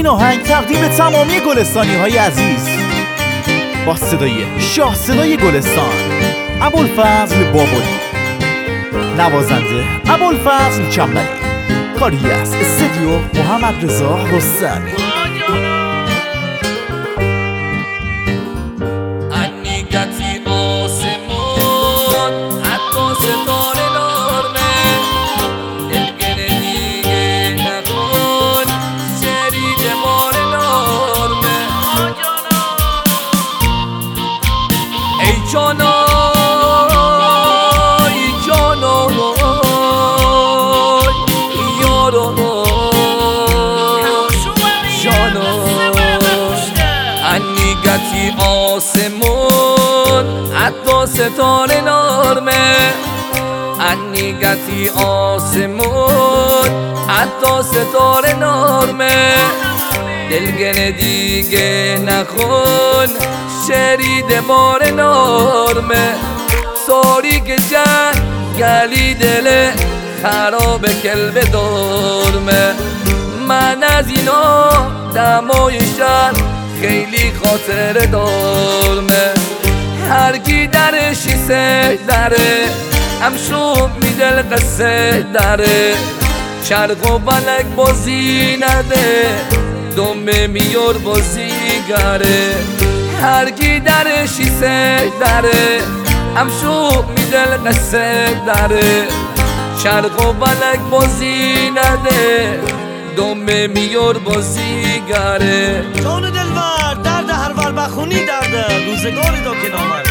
این آهنگ تقدیم تمامی گلستانی های عزیز با صدای شاه صدای گلستان ابوالفضل بابلی، نوازنده ابوالفضل چنبلی، کاری از استودیو محمد رضا رستمی. آسمون حتی ستاره نرمه، انیگتی آسمون حتی ستاره نرمه، دلگره دیگه نخون شرید بار نرمه، ساری که جنگلی دل خراب کلب دارمه، من از اینا دمای شهر خیلی خاطر دارمه، هر کی درشی سه داره همشون میدل قصه داره، چرخ و بلک بازی نده دمه میور بازیگره، هر کی درشی سه داره همشون میدل قصه داره، چرخ و بلک بازی نده دمه میور بازیگره. جان دلبر درد هر ور بخونی درده روزگاری دا که نامد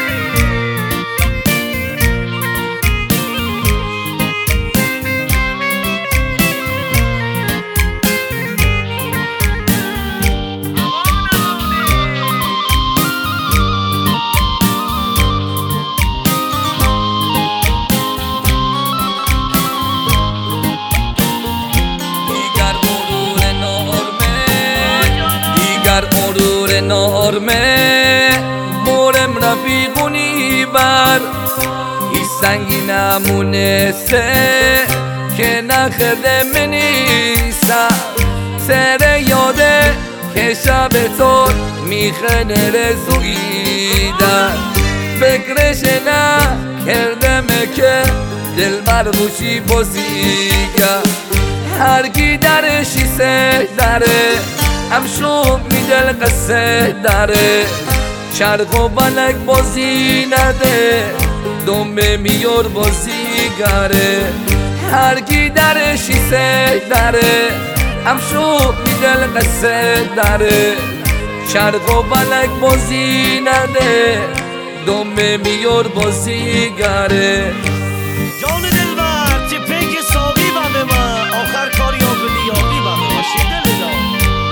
نارمه مورم رفیقونی بر ای سنگی نمونسته که نخرده منیسه، سر یاده که شب تو میخنه رزویدن، فکرش نکردم که دل بر روشی بازیگه، هر کی درشی سه داره همشون میدل قصه داره، چرخ و بلک بازی نده دمه میور بازیگره، هر کی درشی سه داره همشون میدل قصه داره، چرخ و بلک بازی نده دمه میور بازیگره. جان دلبر چه پیک ساقی بمه ما آخر کاری ها به نیابی بمه باشی دل دا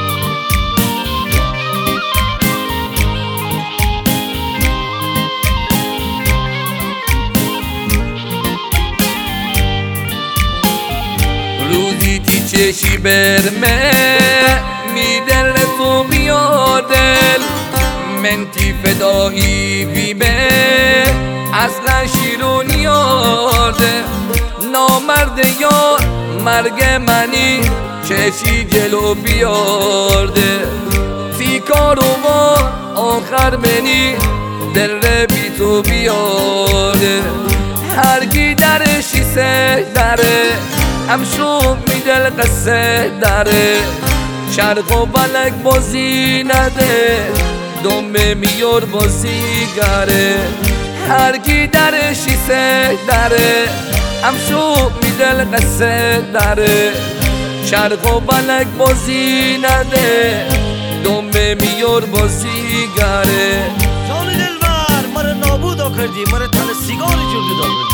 روزی تی چشی برمه میدل تو بیادل، من تی فدایی بیمه اصلا شیرونی یارده، نامرد یار مرگ منی چشی جلو بیارده، تی کارو ما آخر منی دل ره بی تو بیارده، هر کی درشی سه داره همشون میدل قصه داره، چرخ و بلک بازی نده دمه میور بازیگره، هر کی درشی سه داره همشون میدل قصه داره، چرخ و بلک بازی نده دمه میور بازیگره. جان دلبر مرا نابودا کردی، مرا تن سیگار جلد دادی.